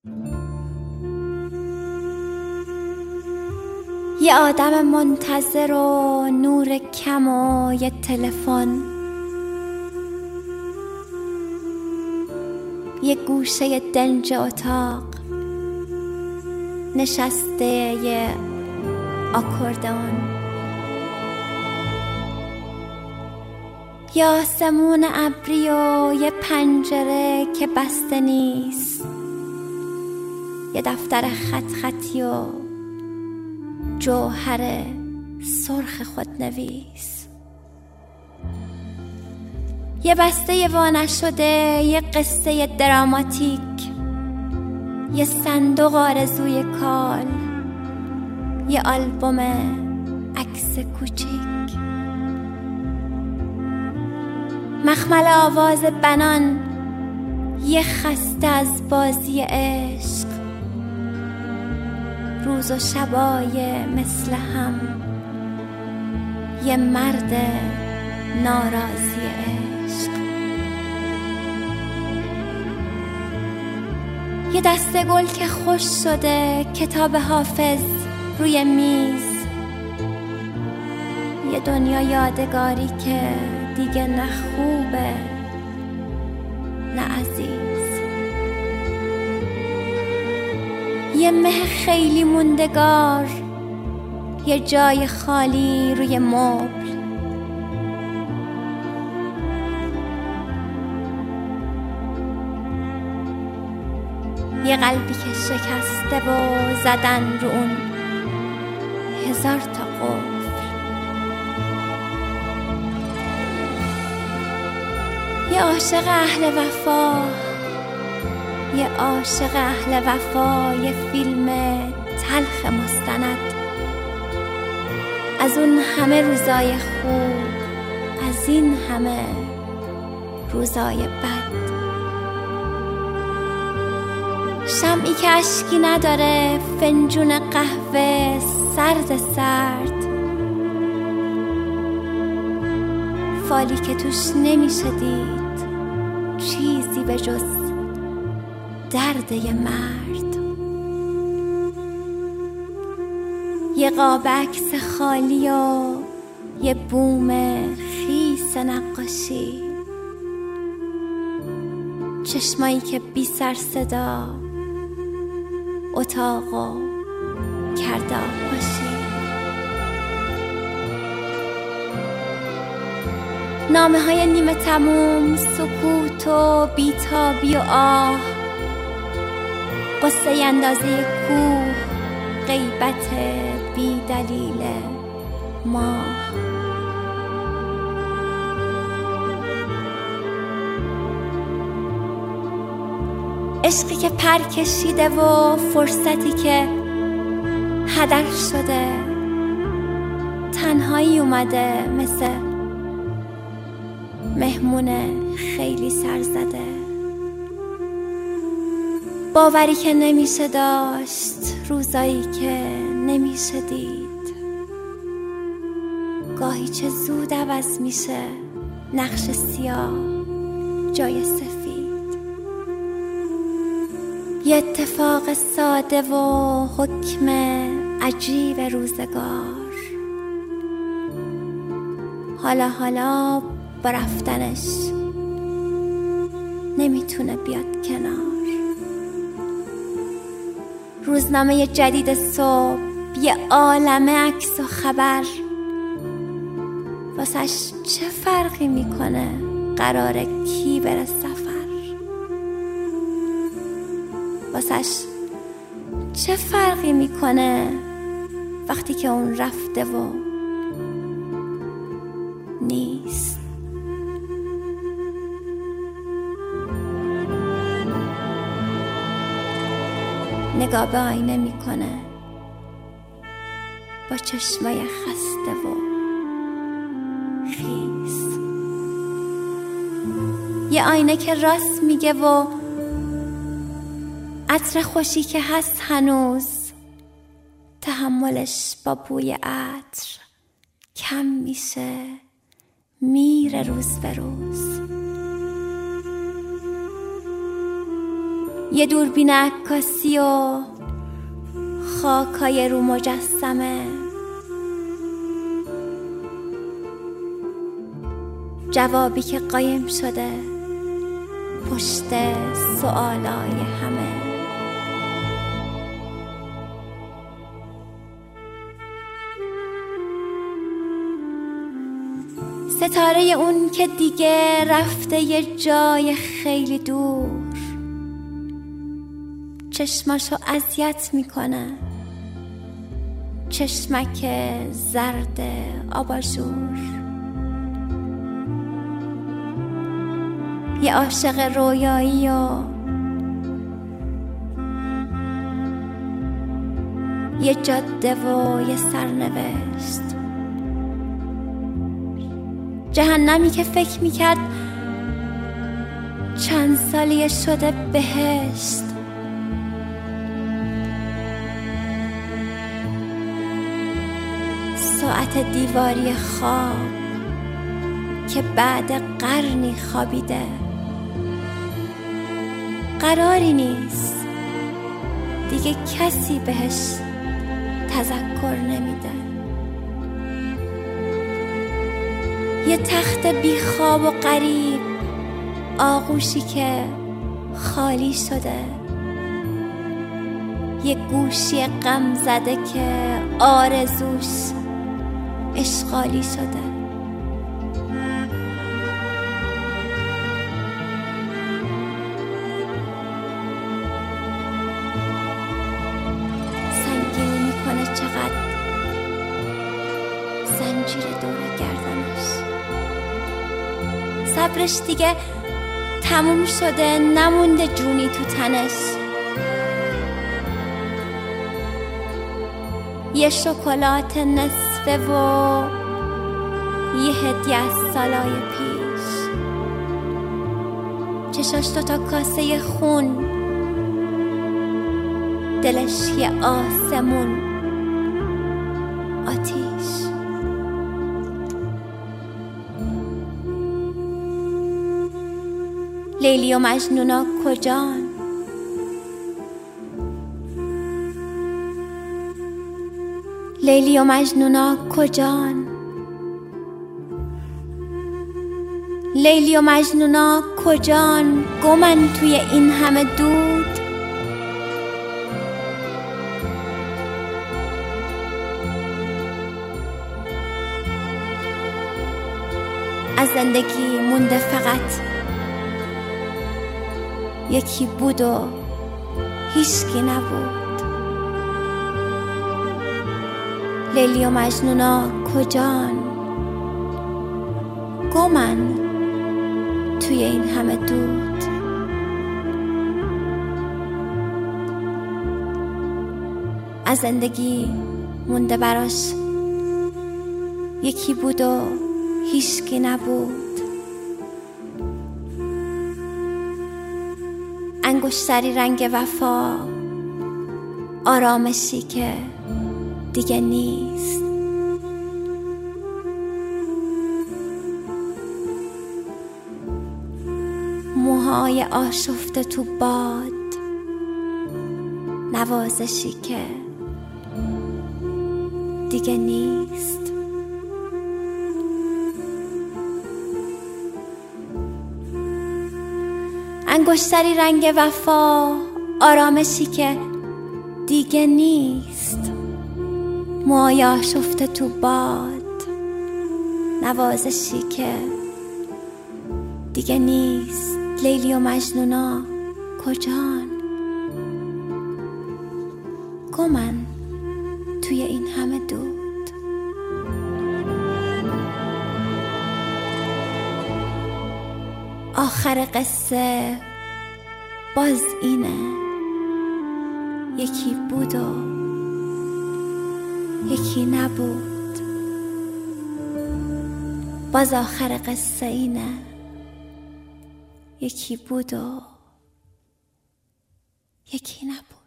یه آدم منتظر و نور کم و یه تلفن، یه گوشه دنج اتاق نشسته یه آکوردئون، یه آسمون ابری و یه پنجره که بسته نیست، یه دفتر خط خطی و جوهر سرخ خودنویس، یه بسته وانشده، یه قصه دراماتیک، یه صندوق آرزوی کال، یه آلبوم عکس کوچیک، مخمل آواز بنان، یه خسته از بازی عشق، روز و شبای مثل هم، یه مرد ناراضی عشق، یه دسته گل که خوش شده، کتاب حافظ روی میز، یه دنیا یادگاری که دیگه نه خوبه نه عزیز، یه مه خیلی موندگار، یه جای خالی روی مبل، یه قلبی که شکسته و زدن رو اون 1000 تا قفل، یه عاشق اهل وفا، یه عاشق اهل وفا، یه فیلم تلخ مستند از اون همه روزای خوب، از این همه روزای بد، شمعی که اشکی نداره، فنجون قهوه سرد سرد، فالی که توش نمیشه دید چیزی به جز درد یه مرد، یه قاب عکس خالی و یه بوم خیس نقاشی، چشمایی که بی سر صدا اتاقو کرده آغوشی، نامه های نیمه تموم، سکوت و بیتابی و آه، قصه اندازه کوه، غیبت بی دلیل ماه، عشقی که پر کشیده و فرصتی که هدر شده، تنهایی اومده مثل مهمون خیلی سر زده، باوری که نمیشه داشت، روزایی که نمیشه دید، گاهی چه زود عوض میشه نقش سیاه جای سفید، یه اتفاق ساده و حکم عجیب روزگار، حالا با رفتنش نمیتونه بیاد کنار، روزنامه جدید صبح، یه عالمه عکس و خبر، واسش چه فرقی میکنه قراره کی بره سفر، واسش چه فرقی میکنه وقتی که اون رفته و نیست. نگاه به آینه میکنه با چشمای خسته و خیس، یه آینه که راست میگه و عطر خوشی که هست هنوز، تحملش با بوی عطر کم میشه، میره روز به روز. یه دوربین عکاسی و خاکای رو مجسمه، جوابی که قایم شده پشت سوالای همه. ستاره اون که دیگه رفته یه جای خیلی دور، چشماشو اذیت میکنه، چشمک زرد آباژور. یه عاشق رویایی و یه جاده و یه سرنوشت، جهنمی که فکر میکرد چند سالیه شده بهشت. ساعت دیواری خواب که بعد قرنی خوابیده، قراری نیست دیگه، کسی بهش تذکر نمیده. یه تخت بی خواب و غریب، آغوشی که خالی شده، یه گوشی غم زده که آرزوش اشغالی شده. سنگینی میکنه چقدر زنجیر دور گردنش، صبرش دیگه تموم شده، نمونده جونی تو تنش. یه شکلات نصفه و یه هدیه از سالای پیش، چشاش دوتا کاسه خون، دلش یه آسمون آتیش. لیلی و مجنونا کجان؟ لیلی و مجنونا کجان؟ لیلی و مجنونا کجان؟ گمن توی این همه دود. از زندگی مونده فقط یکی بود و هیچکی نبود. لیلی و مجنونا کجان؟ گمن توی این همه دود. از زندگی مونده براش یکی بود و هیچکی نبود. انگشتری رنگ وفا، آرامشی که دیگه نیست. موهای آشفته تو باد، نوازشی که دیگه نیست. انگشتری رنگ وفا، آرامشی که دیگه نیست. موهای آشفته تو باد، نوازشی که دیگه نیست. لیلی و مجنونا کجان؟ گمن توی این همه دود. آخر قصه باز اینه، یکی بود و یکی نبود. باز آخر قصه اینه، یکی بود و یکی نبود.